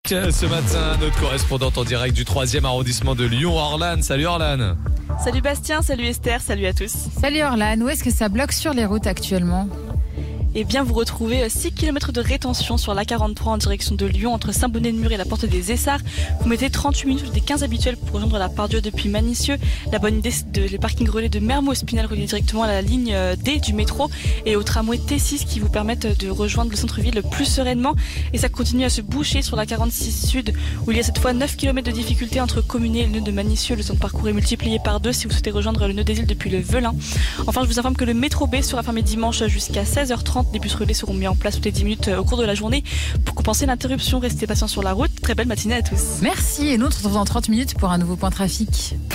Ce matin, notre correspondante en direct du 3e arrondissement de Lyon, Orlane. Salut Orlane. Salut Bastien, salut Esther, salut à tous. Salut Orlane, où est-ce que ça bloque sur les routes actuellement ? Eh bien, vous retrouvez 6 km de rétention sur l'A43 en direction de Lyon, entre Saint-Bonnet-de-Mur et la porte des Essarts. Vous mettez 38 minutes des 15 habituels pour rejoindre la Part-Dieu depuis Manicieux. La bonne idée, c'est les parkings relais de Mermoz-Pinel reliés directement à la ligne D du métro et au tramway T6 qui vous permettent de rejoindre le centre-ville le plus sereinement. Et ça continue à se boucher sur la 46 Sud, où il y a cette fois 9 km de difficulté entre Communé et le nœud de Manicieux. Le temps de parcours est multiplié par 2 si vous souhaitez rejoindre le nœud des îles depuis le Velin. Enfin, je vous informe que le métro B sera fermé dimanche jusqu'à 16h30. Des bus relais seront mis en place toutes les 10 minutes au cours de la journée pour compenser l'interruption. Restez patients sur la route. Très belle matinée à tous. Merci, et nous on se retrouve dans 30 minutes pour un nouveau point trafic.